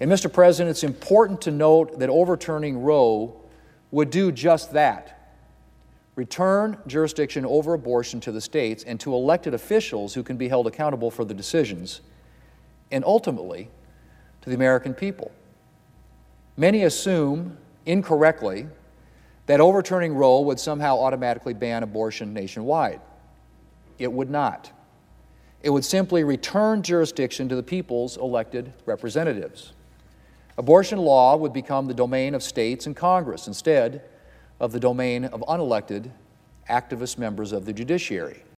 And, Mr. President, it's important to note that overturning Roe would do just that: return jurisdiction over abortion to the states and to elected officials who can be held accountable for the decisions, and ultimately to the American people. Many assume, incorrectly, that overturning Roe would somehow automatically ban abortion nationwide. It would not. It would simply return jurisdiction to the people's elected representatives. Abortion law would become the domain of states and Congress instead of the domain of unelected, activist members of the judiciary.